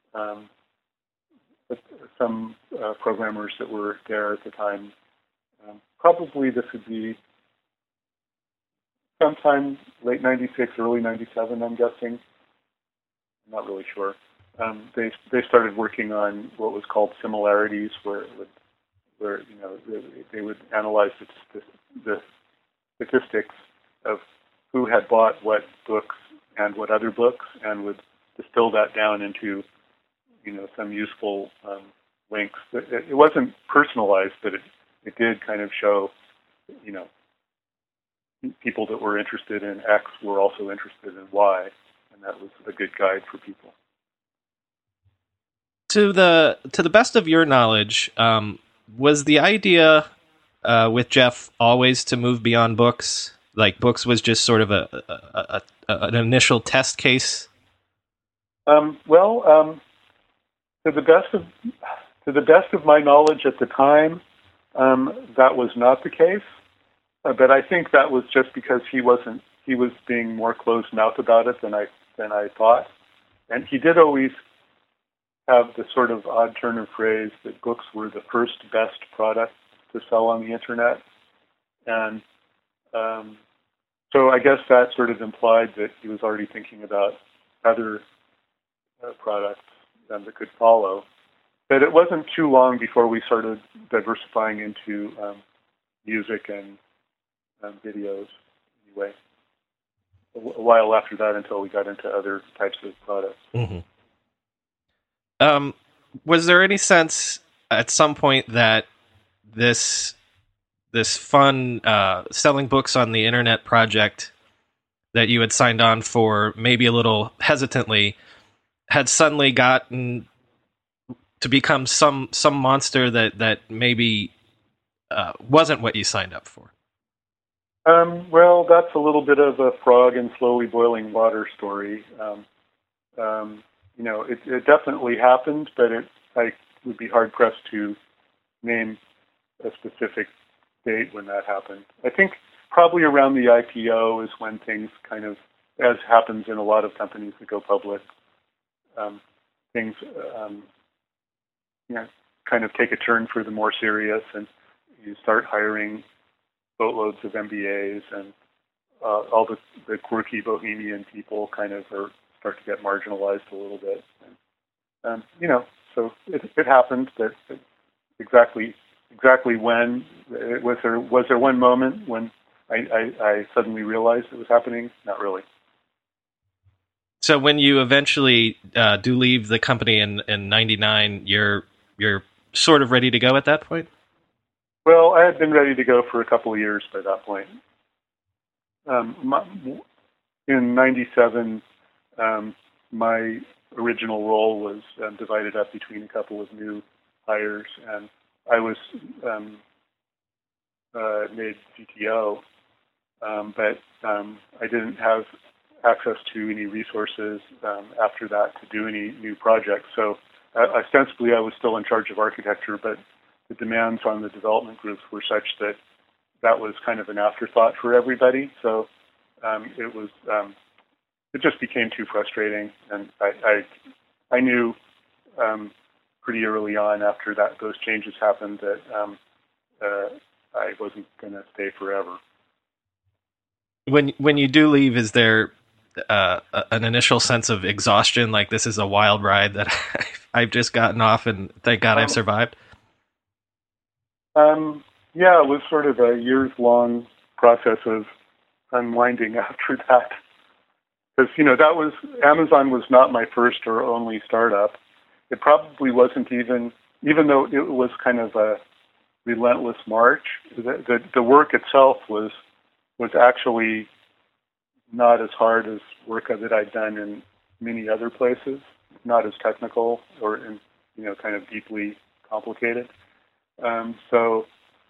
some programmers that were there at the time, probably this would be sometime late 96, early 97, I'm guessing. I'm not really sure. They started working on what was called similarities, where they would analyze the statistics of who had bought what books and what other books, and would distill that down into some useful links. It wasn't personalized, but it did kind of show people that were interested in X were also interested in Y, and that was a good guide for people. To the best of your knowledge, was the idea with Jeff always to move beyond books? Like books was just sort of an initial test case? To the best of my knowledge at the time, that was not the case. But I think that was just because he was being more closed-mouthed about it than I thought. And he did always have the sort of odd turn of phrase that books were the first best product to sell on the internet. And so I guess that sort of implied that he was already thinking about other products that could follow. But it wasn't too long before we started diversifying into music and videos anyway. A while after that, until we got into other types of products. Mm-hmm. Was there any sense at some point that this fun selling books on the internet project that you had signed on for, maybe a little hesitantly, had suddenly gotten to become some monster that maybe wasn't what you signed up for? Well, that's a little bit of a frog in slowly boiling water story. It definitely happened, but I would be hard-pressed to name a specific date when that happened. I think probably around the IPO is when things kind of, as happens in a lot of companies that go public, things kind of take a turn for the more serious, and you start hiring boatloads of MBAs, and all the quirky bohemian people kind of start to get marginalized a little bit. And, so it happened, but exactly when was there one moment when I suddenly realized it was happening? Not really. So when you eventually do leave the company in 99, you're sort of ready to go at that point? Well, I had been ready to go for a couple of years by that point. In 97, my original role was divided up between a couple of new hires, and I was made CTO, but I didn't have access to any resources after that to do any new projects. So ostensibly I was still in charge of architecture, but the demands on the development groups were such that was kind of an afterthought for everybody. So it just became too frustrating, and I knew pretty early on after those changes happened that I wasn't going to stay forever. When you do leave, is there an initial sense of exhaustion, like this is a wild ride that I've just gotten off, and thank God I've survived? Yeah, it was sort of a years-long process of unwinding after that. Because, Amazon was not my first or only startup. It probably wasn't even though it was kind of a relentless march, the work itself was actually not as hard as work that I'd done in many other places, not as technical or kind of deeply complicated. So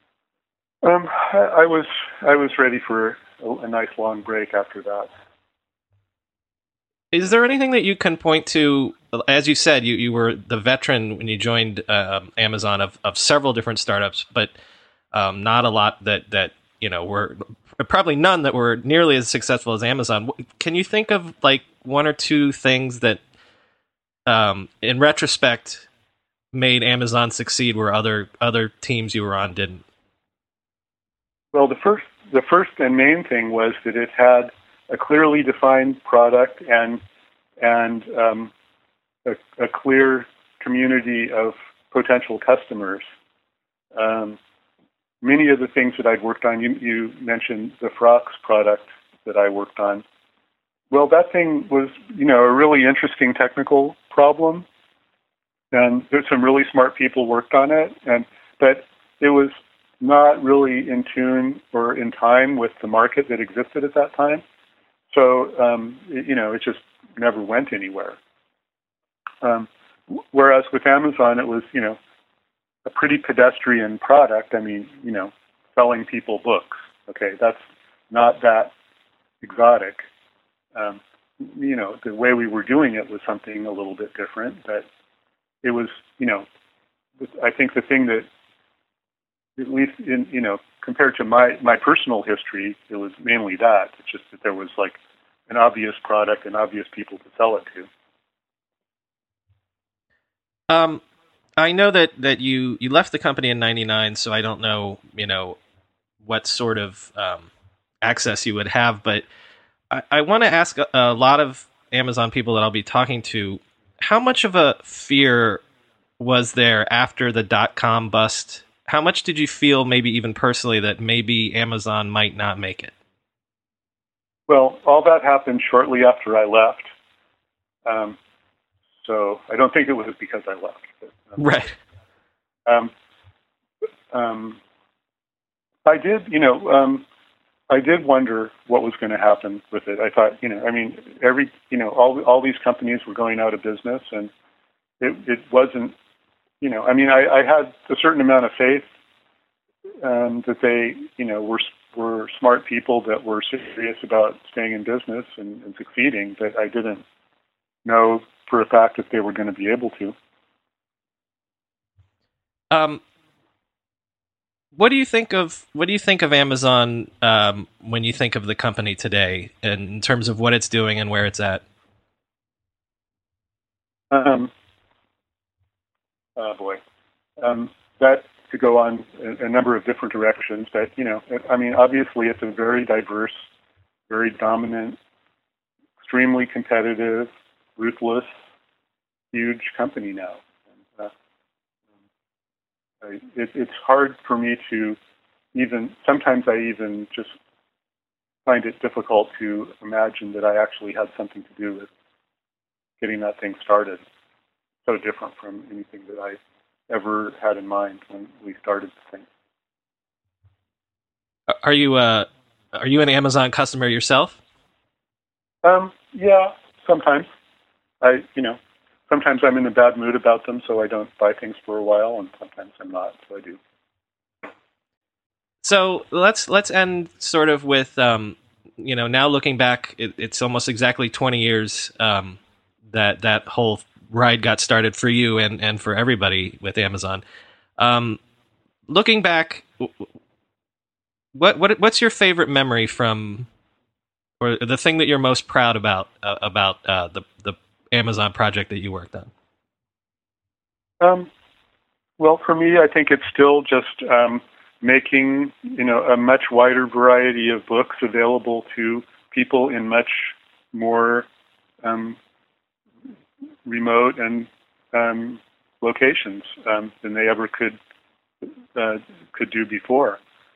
I was ready for a nice long break after that. Is there anything that you can point to? As you said, you were the veteran when you joined Amazon of several different startups, but not a lot that were probably none that were nearly as successful as Amazon. Can you think of like one or two things that, in retrospect, made Amazon succeed where other teams you were on didn't? Well, the first and main thing was that it had a clearly defined product and a clear community of potential customers. Many of the things that I'd worked on, you mentioned the Frocks product that I worked on. Well, that thing was, a really interesting technical problem, and there's some really smart people worked on it, but it was not really in tune or in time with the market that existed at that time. So, it just never went anywhere. Whereas with Amazon, it was, a pretty pedestrian product. I mean, selling people books. Okay, that's not that exotic. The way we were doing it was something a little bit different, but it was, I think the thing that, at least in, compared to my personal history, it was mainly that. It's just that there was like an obvious product and obvious people to sell it to. I know that you left the company in '99, so I don't know, what sort of access you would have, but I want to ask a lot of Amazon people that I'll be talking to, how much of a fear was there after the .com bust? How much did you feel, maybe even personally, that maybe Amazon might not make it? Well, all that happened shortly after I left. So I don't think it was because I left. But, right. I did wonder what was going to happen with it. I thought, all these companies were going out of business, and it wasn't, I had a certain amount of faith that they, were smart people that were serious about staying in business and succeeding, but I didn't know for a fact that they were going to be able to. What do you think of Amazon when you think of the company today, in terms of what it's doing and where it's at? That could go on a number of different directions, but obviously it's a very diverse, very dominant, extremely competitive, ruthless, huge company now. It's hard for me to sometimes I even just find it difficult to imagine that I actually had something to do with getting that thing started. So different from anything that I ever had in mind when we started the thing. Are you an Amazon customer yourself? Yeah, sometimes. Sometimes I'm in a bad mood about them, so I don't buy things for a while, and sometimes I'm not, so I do. So let's end sort of with, now looking back, it's almost exactly 20 years that whole ride got started for you and for everybody with Amazon. Looking back, what's your favorite memory from, or the thing that you're most proud about the Amazon project that you worked on? Well, for me, I think it's still just making a much wider variety of books available to people in much more remote and locations than they ever could do before.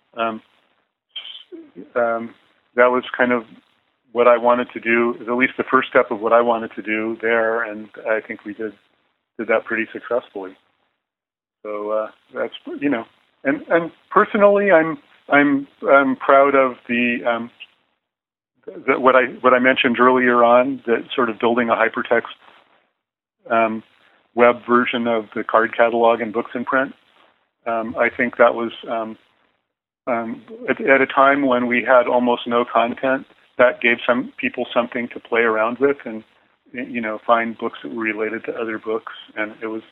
That was kind of what I wanted to do, at least the first step of what I wanted to do there, and I think we did that pretty successfully. So that's, and personally, I'm proud of what I mentioned earlier on, that sort of building a hypertext web version of the card catalog and books in print. I think that was at a time when we had almost no content, that gave some people something to play around with and find books that were related to other books. And it was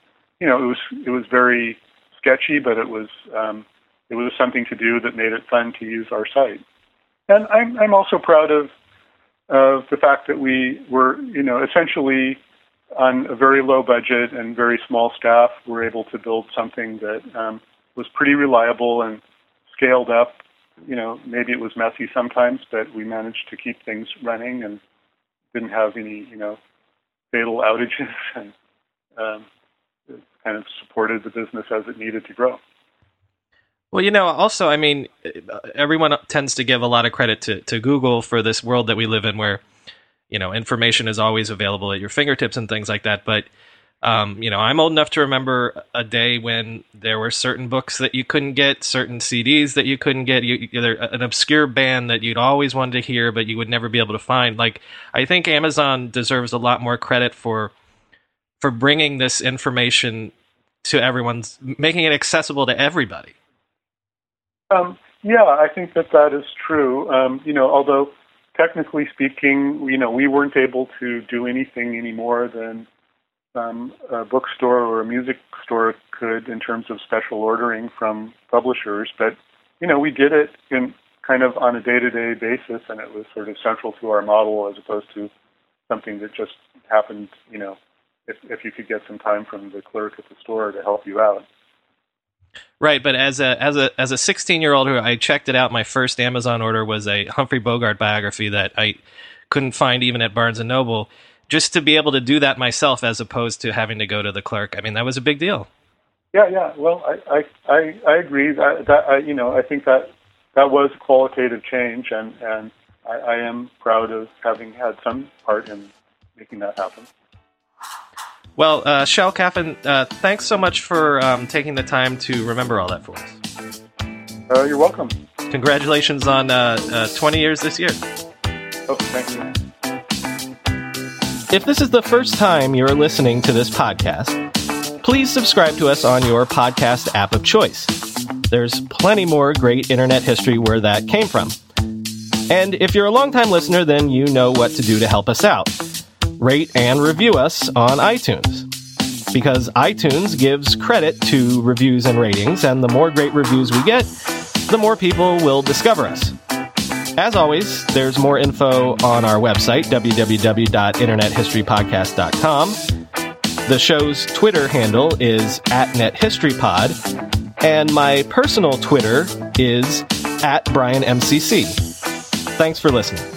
very sketchy, but it was something to do that made it fun to use our site. And I'm also proud of the fact that we were essentially on a very low budget and very small staff, were able to build something that was pretty reliable and scaled up. Maybe it was messy sometimes, but we managed to keep things running and didn't have any, fatal outages, and it kind of supported the business as it needed to grow. Well, also, I mean, everyone tends to give a lot of credit to Google for this world that we live in where, information is always available at your fingertips and things like that. But, I'm old enough to remember a day when there were certain books that you couldn't get, certain CDs that you couldn't get, an obscure band that you'd always wanted to hear, but you would never be able to find. Like, I think Amazon deserves a lot more credit for bringing this information to everyone's, making it accessible to everybody. Yeah, I think that is true. Although technically speaking, we weren't able to do anything any more than a bookstore or a music store could in terms of special ordering from publishers. But, we did it in kind of on a day-to-day basis, and it was sort of central to our model as opposed to something that just happened, if you could get some time from the clerk at the store to help you out. Right, but as a 16-year-old who I checked it out, my first Amazon order was a Humphrey Bogart biography that I couldn't find even at Barnes & Noble. Just to be able to do that myself as opposed to having to go to the clerk, I mean, that was a big deal. Yeah. Well, I agree. I think that was a qualitative change, and I am proud of having had some part in making that happen. Well, Shel Caffin, thanks so much for taking the time to remember all that for us. You're welcome. Congratulations on 20 years this year. Oh, thank you. If this is the first time you're listening to this podcast, please subscribe to us on your podcast app of choice. There's plenty more great internet history where that came from. And if you're a longtime listener, then you know what to do to help us out. Rate and review us on iTunes. Because iTunes gives credit to reviews and ratings, and the more great reviews we get, the more people will discover us. As always, there's more info on our website, www.internethistorypodcast.com. The show's Twitter handle is @NetHistoryPod, and my personal Twitter is @BrianMCC. Thanks for listening.